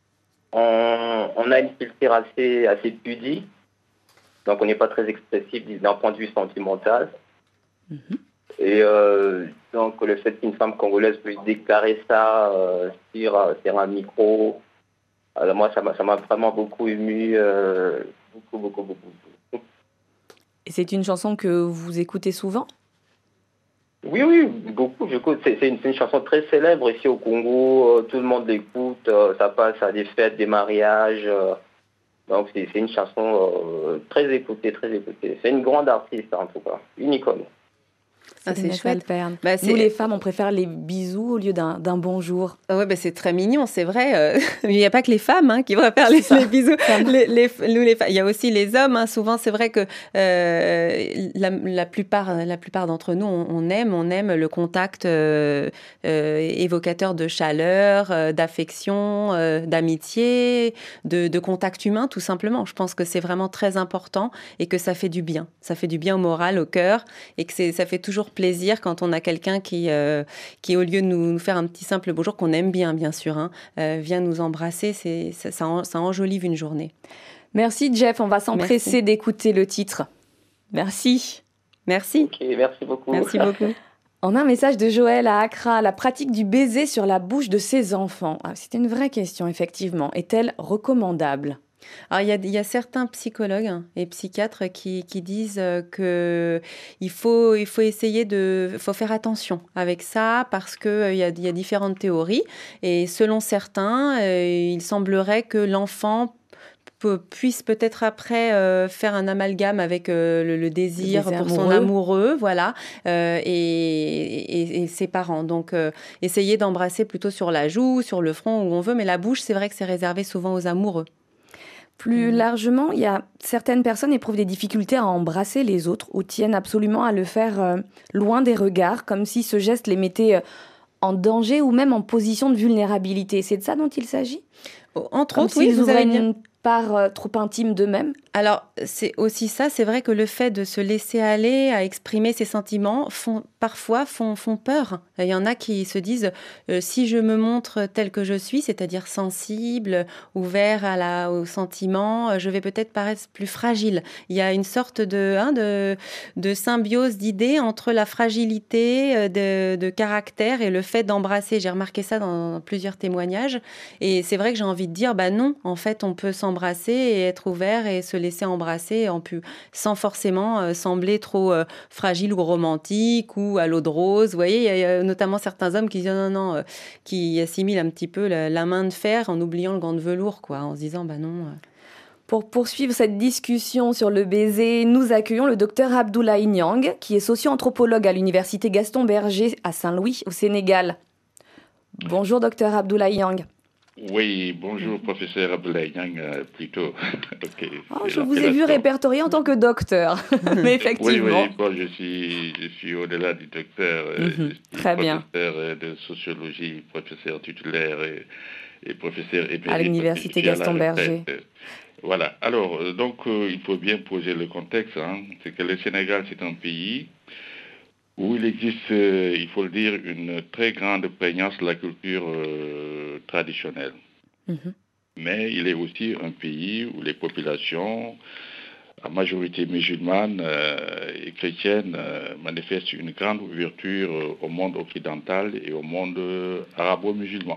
on, on a une culture assez, assez pudique. Donc, on n'est pas très expressif d'un point de vue sentimental. Mm-hmm. Et euh, donc, le fait qu'une femme congolaise puisse déclarer ça euh, sur, sur un micro, alors moi, ça m'a, ça m'a vraiment beaucoup ému. Euh, beaucoup, beaucoup, beaucoup. Et c'est une chanson que vous écoutez souvent? Oui, oui, beaucoup. J'écoute. C'est, c'est, une, c'est une chanson très célèbre ici au Congo. Euh, tout le monde l'écoute. Euh, ça passe à des fêtes, des mariages. Euh, Donc, c'est, c'est une chanson euh, très écoutée, très écoutée. C'est une grande artiste, en tout cas. Une icône. Ah, c'est chouette. Bah, c'est... Nous, les femmes, on préfère les bisous au lieu d'un, d'un bonjour. Ah ouais, bah, c'est très mignon, c'est vrai. Euh, il n'y a pas que les femmes hein, qui préfèrent les, les bisous. les, les, nous, les, il y a aussi les hommes. Hein. Souvent, c'est vrai que euh, la, la, plupart, la plupart d'entre nous, on, on aime, on aime le contact euh, euh, évocateur de chaleur, euh, d'affection, euh, d'amitié, de, de contact humain, tout simplement. Je pense que c'est vraiment très important et que ça fait du bien. Ça fait du bien au moral, au cœur, et que c'est, ça fait toujours plaisir quand on a quelqu'un qui, euh, qui au lieu de nous, nous faire un petit simple bonjour, qu'on aime bien, bien sûr, hein, euh, vient nous embrasser, c'est, ça, ça, en, ça enjolive une journée. Merci Jeff, on va s'empresser merci. d'écouter le titre. Merci. Merci. Okay, merci beaucoup. Merci beaucoup. On a un message de Joël à Accra. La pratique du baiser sur la bouche de ses enfants. Ah, c'est une vraie question, effectivement. Est-elle recommandable ? Alors, il y a, il y a certains psychologues et psychiatres qui, qui disent qu'il faut, il faut essayer de... Il faut faire attention avec ça parce qu'il euh, y, a, il y a différentes théories. Et selon certains, euh, il semblerait que l'enfant puisse peut-être après euh, faire un amalgame avec euh, le, le désir Le désir pour son amoureux. amoureux, voilà, euh, et, et, et ses parents. Donc, euh, essayer d'embrasser plutôt sur la joue, sur le front, où on veut, mais la bouche, c'est vrai que c'est réservé souvent aux amoureux. Plus largement, il y a certaines personnes éprouvent des difficultés à embrasser les autres ou tiennent absolument à le faire euh, loin des regards, comme si ce geste les mettait euh, en danger ou même en position de vulnérabilité. C'est de ça dont il s'agit ? Entre Comme autres, oui, s'ils vous ouvraient avez bien... une part euh, trop intime d'eux-mêmes. Alors, c'est aussi ça, c'est vrai que le fait de se laisser aller à exprimer ses sentiments font, parfois font, font peur. Il y en a qui se disent, euh, si je me montre tel que je suis, c'est-à-dire sensible, ouvert à la, aux sentiments, je vais peut-être paraître plus fragile. Il y a une sorte de, hein, de, de symbiose d'idées entre la fragilité de, de caractère et le fait d'embrasser. J'ai remarqué ça dans plusieurs témoignages. Et c'est vrai que j'ai envie de dire, bah non, en fait, on peut s'embrasser et être ouvert et se laisser embrasser en pu, sans forcément euh, sembler trop euh, fragile ou romantique ou à l'eau de rose. Vous voyez, il y a notamment certains hommes qui disent non, non, euh, qui assimilent un petit peu la, la main de fer en oubliant le gant de velours, quoi, en se disant, bah non. Euh... Pour poursuivre cette discussion sur le baiser, nous accueillons le docteur Abdoulaye Niang, qui est socio-anthropologue à l'université Gaston Berger à Saint-Louis, au Sénégal. Bonjour, docteur Abdoulaye Niang. Oui, bonjour, professeur Abdoulaye Niang, euh, plutôt. Okay, oh, je vous ai vu répertorié en tant que docteur, mais effectivement. Oui, oui, bon, je suis, je suis au-delà du docteur. Euh, mm-hmm. je suis Très bien. Professeur de sociologie, professeur titulaire et, et professeur émérite à l'université Gaston Berger. Voilà, alors, euh, donc, euh, il faut bien poser le contexte. Hein. C'est que le Sénégal, c'est un pays où il existe, euh, il faut le dire, une très grande prégnance de la culture euh, traditionnelle. Mm-hmm. Mais il est aussi un pays où les populations, à majorité musulmane euh, et chrétienne, euh, manifestent une grande ouverture euh, au monde occidental et au monde euh, arabo-musulman.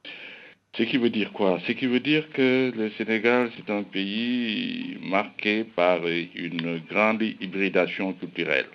Ce qui veut dire quoi ? Ce qui veut dire que le Sénégal, c'est un pays marqué par une grande hybridation culturelle.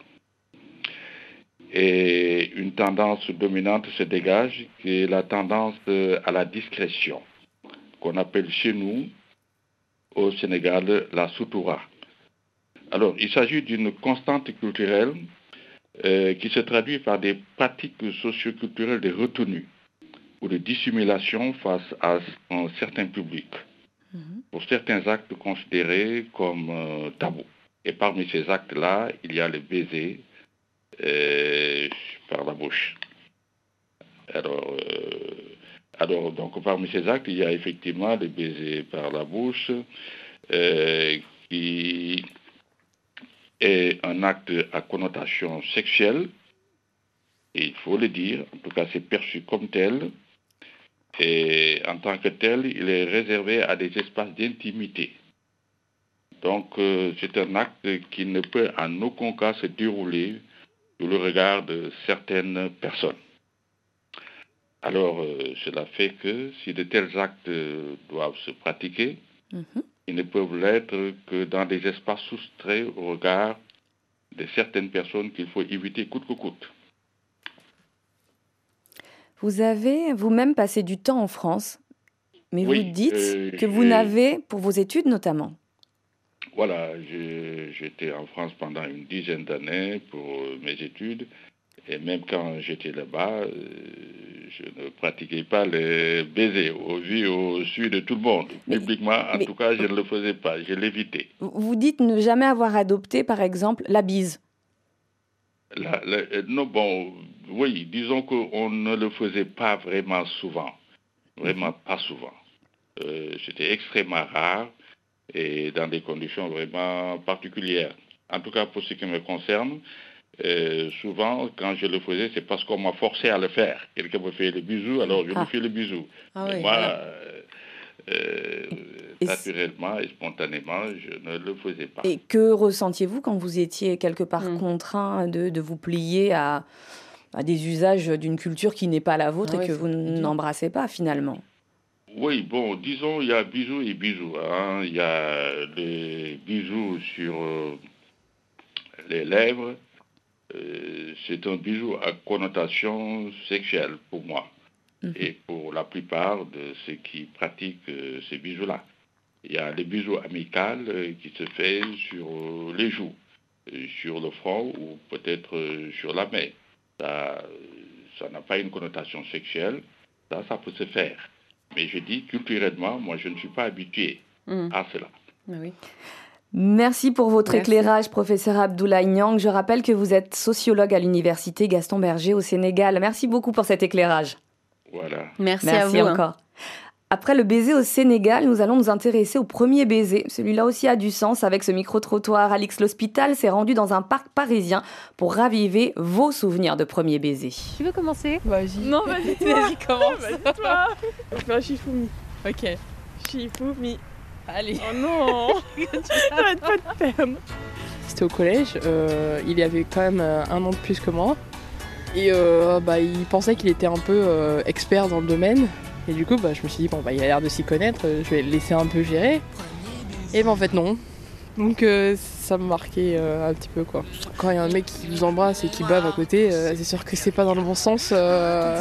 Et une tendance dominante se dégage, qui est la tendance à la discrétion, qu'on appelle chez nous, au Sénégal, la soutoura. Alors, il s'agit d'une constante culturelle euh, qui se traduit par des pratiques socioculturelles de retenue ou de dissimulation face à un certain public, mmh. pour certains actes considérés comme euh, tabous. Et parmi ces actes-là, il y a le baiser, Euh, par la bouche. Alors, euh, alors, donc, parmi ces actes, il y a effectivement le baiser par la bouche, euh, qui est un acte à connotation sexuelle, et il faut le dire, en tout cas, c'est perçu comme tel, et en tant que tel, il est réservé à des espaces d'intimité. Donc, euh, c'est un acte qui ne peut en aucun cas se dérouler sous le regard de certaines personnes. Alors, euh, cela fait que si de tels actes euh, doivent se pratiquer, mm-hmm. ils ne peuvent l'être que dans des espaces soustraits au regard de certaines personnes qu'il faut éviter coûte que coûte. Vous avez vous-même passé du temps en France, mais oui, vous dites euh, que vous n'avez, pour vos études notamment. Voilà, je, j'étais en France pendant une dizaine d'années pour mes études. Et même quand j'étais là-bas, euh, je ne pratiquais pas les baisers au vu au su de tout le monde. Mais, Publiquement, en mais, tout cas, je ne le faisais pas, je l'évitais. Vous dites ne jamais avoir adopté, par exemple, la bise. La, la, non, bon, oui, disons qu'on ne le faisait pas vraiment souvent. Vraiment mm-hmm. pas souvent. Euh, c'était extrêmement rare. Et dans des conditions vraiment particulières. En tout cas, pour ce qui me concerne, euh, souvent, quand je le faisais, c'est parce qu'on m'a forcé à le faire. Quelqu'un me fait le bisou, alors je ah. me fais le bisou. Ah Mais oui, moi, voilà. euh, euh, naturellement et spontanément, je ne le faisais pas. Et que ressentiez-vous quand vous étiez quelque part mmh. contraint de, de vous plier à, à des usages d'une culture qui n'est pas la vôtre ah et oui, que vous n'embrassez pas finalement ? Oui, bon, disons, il y a bisous et bisous. Hein. Il y a les bisous sur euh, les lèvres. Euh, c'est un bisou à connotation sexuelle pour moi. Mm-hmm. Et pour la plupart de ceux qui pratiquent euh, ces bisous-là. Il y a les bisous amicaux euh, qui se fait sur euh, les joues, euh, sur le front ou peut-être euh, sur la main. Ça, ça n'a pas une connotation sexuelle. Ça, ça peut se faire. Mais je dis culturellement, moi, je ne suis pas habitué mmh. à cela. Oui. Merci pour votre Merci. éclairage, professeur Abdoulaye Niang. Je rappelle que vous êtes sociologue à l'université Gaston Berger au Sénégal. Merci beaucoup pour cet éclairage. Voilà. Merci, Merci à vous. encore. Hein. Après le baiser au Sénégal, nous allons nous intéresser au premier baiser. Celui-là aussi a du sens avec ce micro-trottoir. Alix L'Hospital s'est rendu dans un parc parisien pour raviver vos souvenirs de premier baiser. Tu veux commencer? Vas-y. Non, vas-y toi. Vas-y, commence. Vas-y toi. Je fais un Shifumi. Ok. Shifumi. Allez. Oh non. J'arrête pas de perdre. C'était au collège. Euh, il avait quand même un an de plus que moi. Et euh, bah, il pensait qu'il était un peu euh, expert dans le domaine. Et du coup, bah, je me suis dit, bon, bah, il a l'air de s'y connaître, je vais le laisser un peu gérer. Et ben en fait, non. Donc euh, ça m'a marqué euh, un petit peu, quoi. Quand il y a un mec qui vous embrasse et qui bave à côté, euh, c'est sûr que c'est pas dans le bon sens. Euh...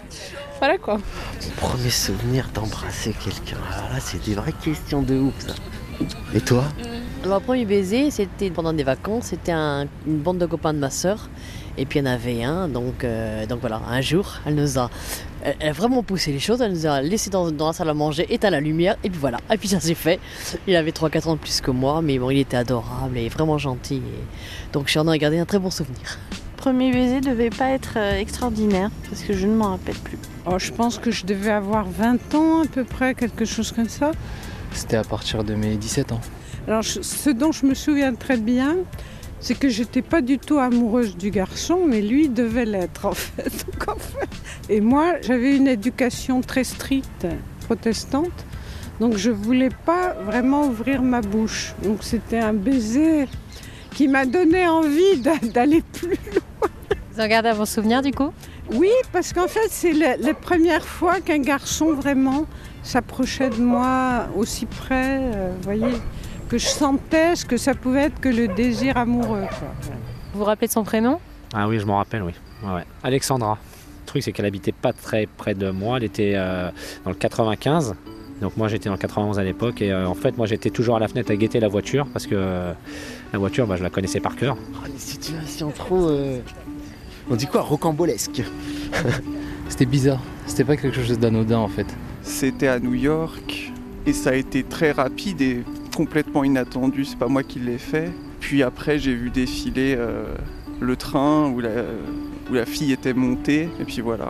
Voilà, quoi. Mon premier souvenir d'embrasser quelqu'un, alors là, c'est des vraies questions de ouf, ça. Et toi? Mon premier baiser, c'était pendant des vacances, c'était un, une bande de copains de ma sœur. Et puis il y en avait un, donc, euh, donc voilà, un jour, elle nous a, elle, elle a vraiment poussé les choses, elle nous a laissé dans, dans la salle à manger, éteint la lumière, et puis voilà, et puis ça s'est fait. Il avait trois quatre ans de plus que moi, mais bon, il était adorable et vraiment gentil, et donc j'en ai gardé un très bon souvenir. Premier baiser devait pas être euh, extraordinaire, parce que je ne m'en rappelle plus. Oh, je pense que je devais avoir vingt ans à peu près, quelque chose comme ça. C'était à partir de mes dix-sept ans. Alors, je, ce dont je me souviens très bien, c'est que j'étais pas du tout amoureuse du garçon, mais lui devait l'être en fait. Donc, en fait. Et moi, j'avais une éducation très stricte, protestante, donc je voulais pas vraiment ouvrir ma bouche. Donc c'était un baiser qui m'a donné envie d'aller plus loin. Vous en gardez à vos souvenirs du coup? Oui, parce qu'en fait, c'est la, la première fois qu'un garçon vraiment s'approchait de moi aussi près, euh, vous voyez, que je sentais ce que ça pouvait être que le désir amoureux, quoi. Vous vous rappelez de son prénom? Ah oui, je m'en rappelle, oui. Ouais, ouais. Alexandra. Le truc, c'est qu'elle habitait pas très près de moi. Elle était euh, dans le quatre-vingt-quinze. Donc moi, j'étais dans le quatre-vingt-onze à l'époque. Et euh, en fait, moi, j'étais toujours à la fenêtre à guetter la voiture parce que euh, la voiture, bah, je la connaissais par cœur. Oh, des situations trop... Euh... On dit quoi? Rocambolesque. C'était bizarre. C'était pas quelque chose d'anodin, en fait. C'était à New York et ça a été très rapide et complètement inattendu. C'est pas moi qui l'ai fait. Puis après, j'ai vu défiler euh, le train où la, où la fille était montée. Et puis voilà.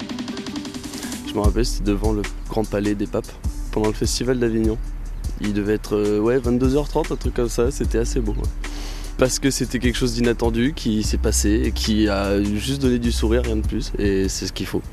Je me rappelle, c'était devant le Grand Palais des Papes, pendant le Festival d'Avignon. Il devait être euh, ouais, vingt-deux heures trente, un truc comme ça. C'était assez beau. Ouais. Parce que c'était quelque chose d'inattendu qui s'est passé et qui a juste donné du sourire, rien de plus. Et c'est ce qu'il faut.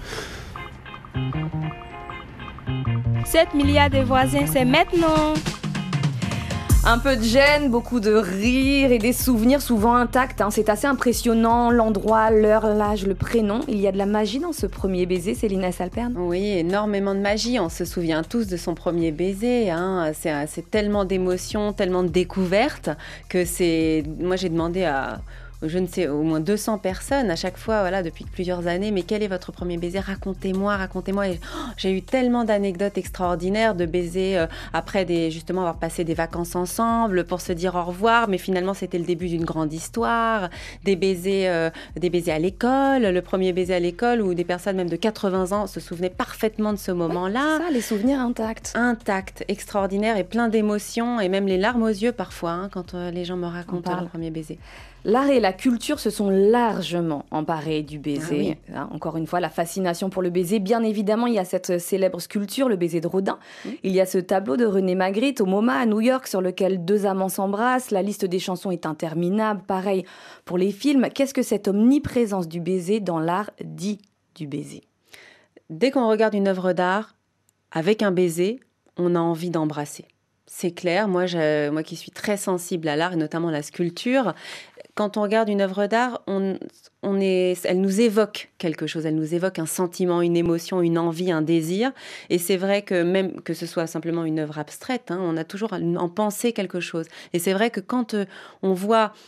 sept milliards de voisins, c'est maintenant. Un peu de gêne, beaucoup de rire et des souvenirs souvent intacts. Hein. C'est assez impressionnant, l'endroit, l'heure, l'âge, le prénom. Il y a de la magie dans ce premier baiser, Céline Salperne? Oui, énormément de magie. On se souvient tous de son premier baiser. Hein. C'est, c'est tellement d'émotions, tellement de découvertes que c'est... Moi, j'ai demandé à... je ne sais, au moins deux cents personnes à chaque fois, voilà, depuis plusieurs années. Mais quel est votre premier baiser? Racontez-moi, racontez-moi. Et, oh, j'ai eu tellement d'anecdotes extraordinaires de baisers euh, après des, justement avoir passé des vacances ensemble pour se dire au revoir. Mais finalement, c'était le début d'une grande histoire. Des baisers, euh, des baisers à l'école, le premier baiser à l'école où des personnes même de quatre-vingts ans se souvenaient parfaitement de ce moment-là. Ça, les souvenirs intacts. Intacts, extraordinaires et plein d'émotions et même les larmes aux yeux parfois hein, quand euh, les gens me racontent leur premier baiser. L'art et la culture se sont largement emparés du baiser. Ah oui. Hein, encore une fois, la fascination pour le baiser. Bien évidemment, il y a cette célèbre sculpture, le baiser de Rodin. Mmh. Il y a ce tableau de René Magritte au MoMA à New York sur lequel deux amants s'embrassent. La liste des chansons est interminable. Pareil pour les films. Qu'est-ce que cette omniprésence du baiser dans l'art dit du baiser? Dès qu'on regarde une œuvre d'art avec un baiser, on a envie d'embrasser. C'est clair, moi, je, moi qui suis très sensible à l'art et notamment à la sculpture, quand on regarde une œuvre d'art, on, on est, elle nous évoque quelque chose, elle nous évoque un sentiment, une émotion, une envie, un désir. Et c'est vrai que même que ce soit simplement une œuvre abstraite, hein, on a toujours en pensée quelque chose. Et c'est vrai que quand euh, on voit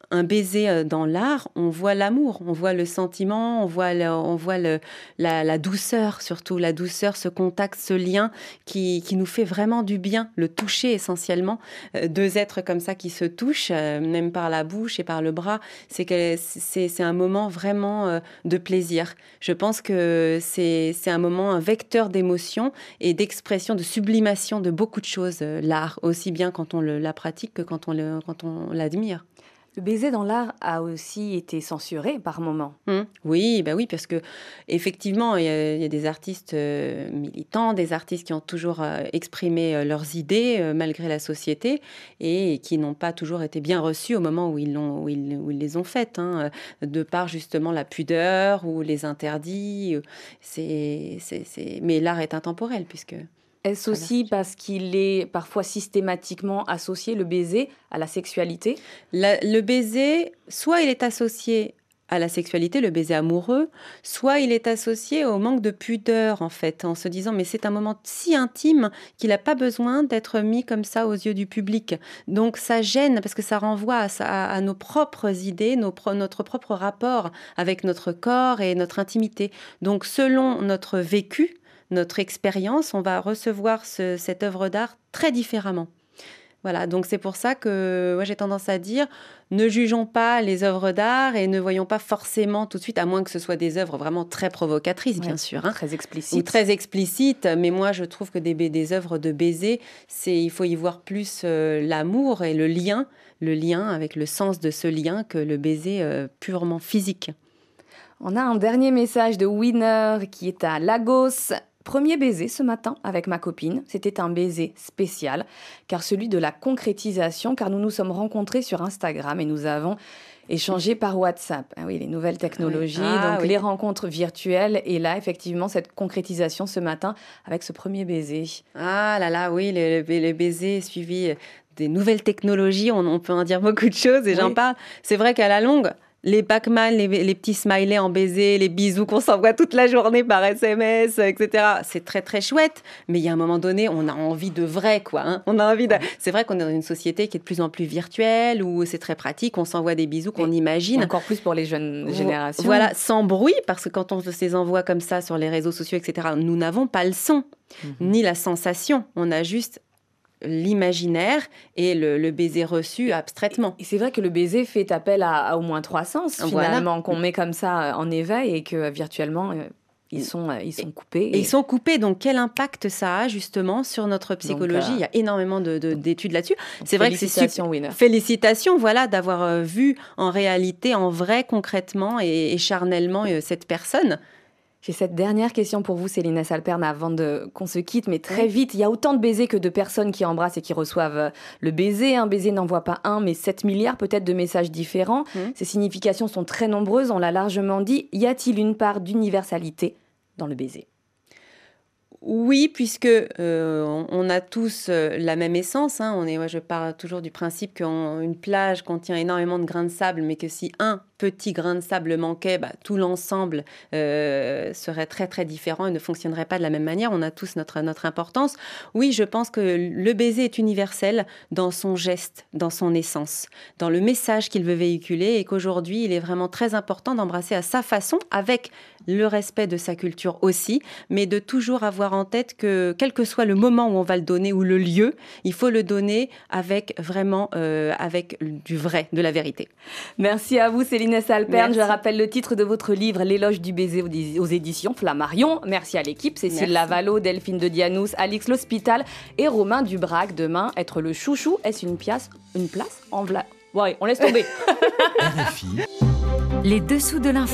un baiser dans l'art, on voit l'amour, on voit le sentiment, on voit, le, on voit le, la, la douceur, surtout la douceur, ce contact, ce lien qui, qui nous fait vraiment du bien, le toucher essentiellement. Euh, deux êtres comme ça qui se touchent, euh, même par la bouche et par le bras, c'est, que, c'est, c'est un moment vraiment euh, de plaisir. Je pense que c'est, c'est un moment, un vecteur d'émotion et d'expression, de sublimation de beaucoup de choses, euh, l'art, aussi bien quand on le, la pratique que quand on, le, quand on l'admire. Le baiser dans l'art a aussi été censuré par moments. Mmh. Oui, bah oui, parce que effectivement, il y a, il y a des artistes euh, militants, des artistes qui ont toujours euh, exprimé euh, leurs idées euh, malgré la société et, et qui n'ont pas toujours été bien reçus au moment où ils, l'ont, où ils, où ils les ont faites, hein, de par justement la pudeur ou les interdits. C'est, c'est, c'est... Mais l'art est intemporel puisque... Est-ce aussi parce qu'il est parfois systématiquement associé, le baiser, à la sexualité ? la, Le baiser, soit il est associé à la sexualité, le baiser amoureux, soit il est associé au manque de pudeur, en fait, en se disant « mais c'est un moment si intime qu'il n'a pas besoin d'être mis comme ça aux yeux du public ». Donc ça gêne, parce que ça renvoie à, à, à nos propres idées, nos, notre propre rapport avec notre corps et notre intimité. Donc selon notre vécu, notre expérience, on va recevoir ce, cette œuvre d'art très différemment. Voilà, donc c'est pour ça que moi j'ai tendance à dire, ne jugeons pas les œuvres d'art et ne voyons pas forcément tout de suite, à moins que ce soit des œuvres vraiment très provocatrices, ouais, bien sûr. Hein, très explicites. Ou très explicites, mais moi je trouve que des, des œuvres de baiser, c'est, il faut y voir plus euh, l'amour et le lien, le lien avec le sens de ce lien que le baiser euh, purement physique. On a un dernier message de Winner qui est à Lagos. Premier baiser ce matin avec ma copine, c'était un baiser spécial, car celui de la concrétisation, car nous nous sommes rencontrés sur Instagram et nous avons échangé par WhatsApp. Ah oui, les nouvelles technologies, ah, donc oui. Les rencontres virtuelles, et là, effectivement, cette concrétisation ce matin avec ce premier baiser. Ah là là, oui, le, le, le baiser suivi des nouvelles technologies, on, on peut en dire beaucoup de choses, et oui. J'en parle. C'est vrai qu'à la longue, les Pac-Man, les, les petits smileys en baiser, les bisous qu'on s'envoie toute la journée par S M S, et cetera. C'est très, très chouette. Mais il y a un moment donné, on a envie de vrai, quoi. Hein. On a envie de... C'est vrai qu'on est dans une société qui est de plus en plus virtuelle, où c'est très pratique, on s'envoie des bisous qu'on et imagine. Encore plus pour les jeunes générations. Voilà, sans bruit, parce que quand on se les envoie comme ça sur les réseaux sociaux, et cetera, nous n'avons pas le son, mm-hmm. ni la sensation. On a juste l'imaginaire et le, le baiser reçu abstraitement. Et c'est vrai que le baiser fait appel à, à au moins trois sens, finalement, voilà. Qu'on met comme ça en éveil et que virtuellement, euh, ils, sont, euh, ils sont coupés. Et... et ils sont coupés, donc quel impact ça a justement sur notre psychologie? Donc, euh... Il y a énormément de, de, d'études là-dessus. Donc, c'est vrai que c'est super... Winner. Félicitations, voilà, d'avoir euh, vu en réalité, en vrai, concrètement et, et charnellement euh, cette personne. J'ai cette dernière question pour vous, Céline Salperne, avant de, qu'on se quitte, mais très vite. Il y a autant de baisers que de personnes qui embrassent et qui reçoivent le baiser. Un baiser n'envoie pas un, mais sept milliards peut-être de messages différents. Mmh. Ces significations sont très nombreuses, on l'a largement dit. Y a-t-il une part d'universalité dans le baiser ? Oui, puisque euh, on a tous euh, la même essence. Hein. On est, moi, je pars toujours du principe qu'une plage contient énormément de grains de sable, mais que si un petit grain de sable manquait, bah, tout l'ensemble euh, serait très très différent et ne fonctionnerait pas de la même manière. On a tous notre, notre importance. Oui, je pense que le baiser est universel dans son geste, dans son essence, dans le message qu'il veut véhiculer, et qu'aujourd'hui, il est vraiment très important d'embrasser à sa façon, avec le respect de sa culture aussi, mais de toujours avoir en tête que, quel que soit le moment où on va le donner ou le lieu, il faut le donner avec vraiment euh, avec du vrai, de la vérité. Merci à vous, Céline Salperne. Je rappelle le titre de votre livre, L'éloge du baiser aux éditions Flammarion. Merci à l'équipe, Cécile Lavallo, Delphine de Dianous, Alix L'Hospital et Romain Dubrac. Demain, être le chouchou, est-ce une pièce, une place en vla... Ouais, on laisse tomber. R F I. Les dessous de l'info.